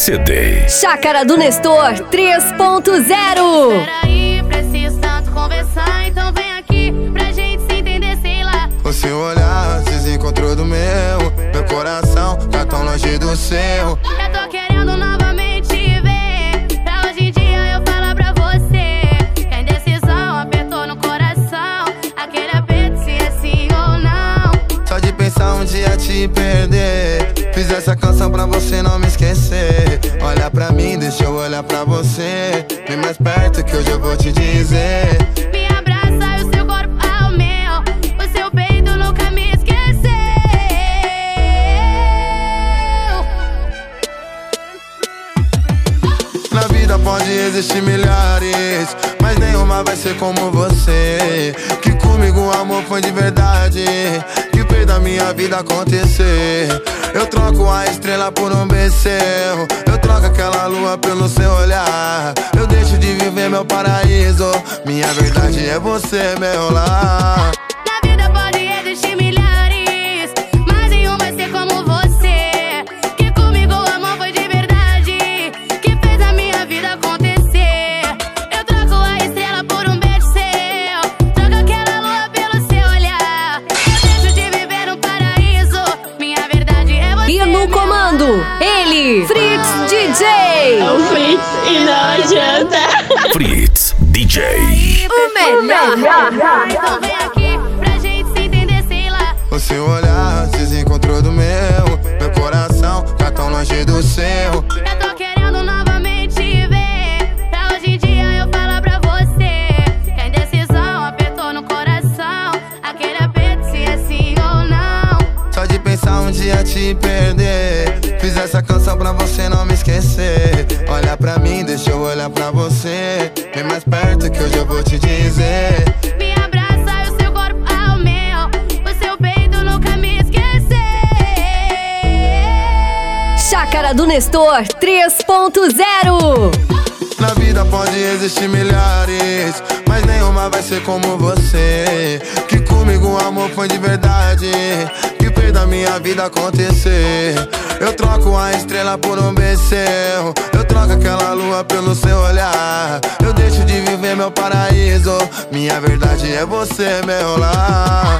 CD. Chácara do Nestor 3.0. Peraí, preciso tanto conversar, então vem aqui pra gente se entender, sei lá. O seu olhar se desencontrou do meu coração tá tão longe do seu. Eu tô querendo novamente te ver, pra hoje em dia eu falar pra você que a indecisão apertou no coração, aquele aperto se é sim ou não. Só de pensar um dia te perder, fiz essa canção pra você não me esquecer. Olha pra mim, deixa eu olhar pra você, vem mais perto que hoje eu vou te dizer. Me abraça e o seu corpo ao meu, o seu peito nunca me esqueceu. Na vida pode existir milhares, mas nenhuma vai ser como você. Que comigo o amor foi de verdade, que fez da minha vida acontecer. Eu troco a estrela por um becerro, eu troco aquela lua pelo seu olhar. Eu deixo de viver meu paraíso, minha verdade é você, meu lar. Na vida pode existir milhares, mas nenhum vai ser como você. Que comigo o amor foi de verdade, que fez a minha vida acontecer. Eu troco a estrela por um beijo seu, troco aquela lua pelo seu olhar. Eu deixo de viver no paraíso, minha verdade é você. E no comando, ele, Fritz DJ. É o Fritz e não adianta. Fritz DJ. O melhor. Então vem aqui pra gente se entender, sei lá. O seu olhar se desencontrou do meu coração tá tão longe do seu. Eu tô querendo novamente te ver, pra hoje em dia eu falar pra você que a indecisão apertou no coração, aquele aperto se é sim ou não. Só de pensar um dia te perder, fiz essa canção pra você não me esquecer. Olha pra mim, deixa eu olhar pra você, vem mais perto que hoje eu vou te dizer. Me abraça e o seu corpo ao meu, o seu peito nunca me esqueceu. Chácara do Nestor 3.0. Na vida pode existir milhares, mas nenhuma vai ser como você. Que comigo o amor foi de verdade, que fez da minha vida acontecer. Eu troco a estrela por um becerro, eu troco aquela lua pelo seu olhar. Eu deixo de viver meu paraíso, minha verdade é você, meu lar.